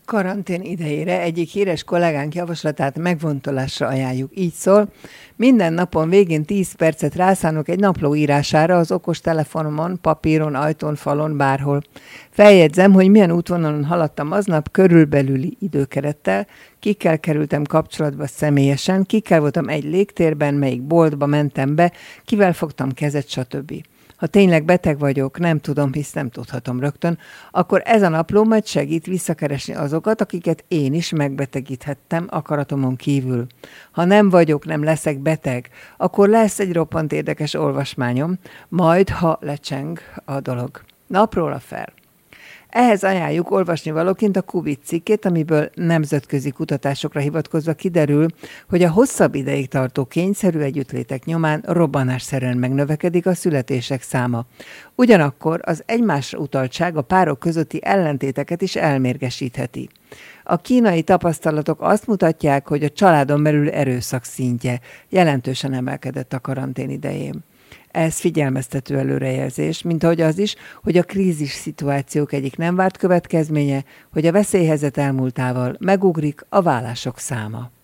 Karantén idejére egyik híres kollégánk javaslatát megfontolásra ajánljuk. Így szól: minden napon végén 10 percet rászánok egy napló írására az okostelefonomon, papíron, ajtón, falon, bárhol. Feljegyzem, hogy milyen útvonalon haladtam aznap körülbelüli időkerettel, kikkel kerültem kapcsolatba személyesen, kikkel voltam egy légtérben, melyik boltba mentem be, kivel fogtam kezet, stb. Ha tényleg beteg vagyok, nem tudom, hisz nem tudhatom rögtön, akkor ez a napló majd segít visszakeresni azokat, akiket én is megbetegíthettem akaratomon kívül. Ha nem vagyok, nem leszek beteg, akkor lesz egy roppant érdekes olvasmányom, majd ha lecseng a dolog. Napról fel. Ehhez ajánljuk olvasnivalóként a Kubit cikkét, amiből nemzetközi kutatásokra hivatkozva kiderül, hogy a hosszabb ideig tartó kényszerű együttlétek nyomán robbanásszerűen megnövekedik a születések száma. Ugyanakkor az egymásra utaltság a párok közötti ellentéteket is elmérgesítheti. A kínai tapasztalatok azt mutatják, hogy a családon belül erőszak szintje jelentősen emelkedett a karantén idején. Ez figyelmeztető előrejelzés, mint ahogy az is, hogy a krízis szituációk egyik nem várt következménye, hogy a veszélyhelyzet elmúltával megugrik a vállások száma.